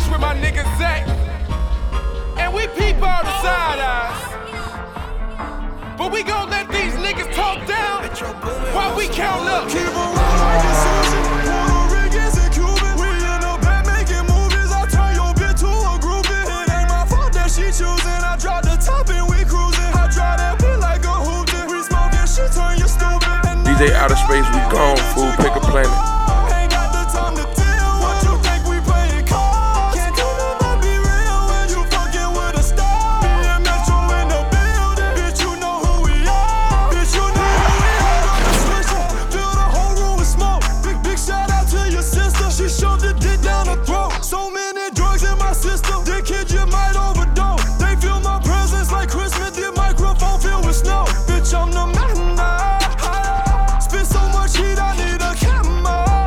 with my nigga Zach. And we peep all the side eyes. But we gon' let these niggas talk down while we count up. Keep on rolling like it's Susan. Puerto Ricans and Cuban. We in the back making movies. I turn your bitch to a groupie. It ain't my fault that she choosing. I drop the top and we cruising. I drive that bitch like a hoopin'. We smoking shit, turn you stupid. DJ Outer Space, we gone, fool. Pick a planet. Ain't got the time to deal. What you think we playing cards? Can't do nothing, be real when you fucking with a star. Me and Metro in the building. Bitch, you know who we are. Bitch, you know who we are. Fill the whole room with smoke. Big shout out to your sister. She shoved the dick down her throat. So many drugs in my system. This kid, you might overdose. They feel my presence like Christmas. The microphone filled with snow. Bitch, I'm the man now. Spit so much heat, I need a camera.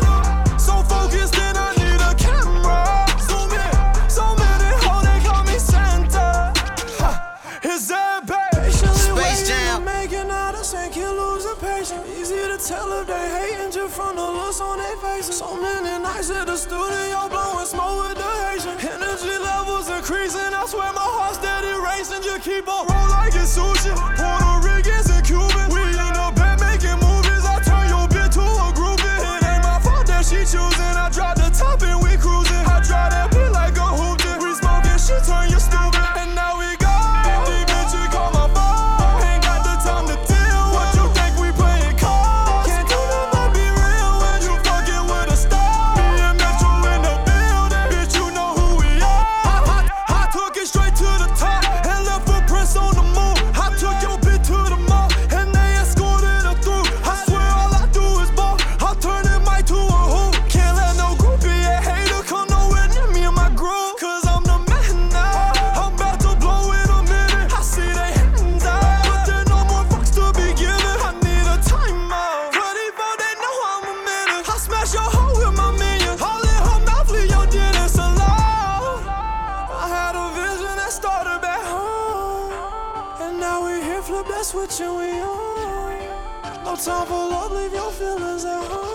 So focused, then I need a camera. Zoom in, so many hoes, they call me Santa. It's that bad. Space Jam. Making out of St. Can't lose a patient. Easy to tell if they hating just from the looks on their faces. So many nights at the studio, blowing smoke with the Haitian. Energy levels increasing, I swear my heart steady racing. Just keep on roll like it's sushi. Puerto Ricans and Cuban. We in the back making movies. I turn your bitch to a groupie. It ain't my fault that she choosing. I drop the top and we cruising. I drive that bitch like a hoopin'. We smoking shit, turn you stupid. And now we go. These bitches call my phone. Ain't got the time to deal. What you think we playing cards? Can't do nothing, be real when you fucking with a star. Me and Metro in the building. Bitch, you know who we are. I took it straight to the top and left footprints on the moon. I took your bitch to the mall and they escorted her through. I swear all I do is ball. I'll turn it mic to a hoop. Can't let no groupie and hater come nowhere near me in my groove. Cause I'm the man now. I'm about to blow in a minute. I see they hands out, but there no more fucks to be given. I need a timeout. 24, they know I'm a minute. I smash your hoe with my minions. All in her mouth, leave your dinner salad. I had a vision that started back home. And now we here, flip that switch and we on. No time for love, leave your feelings at home.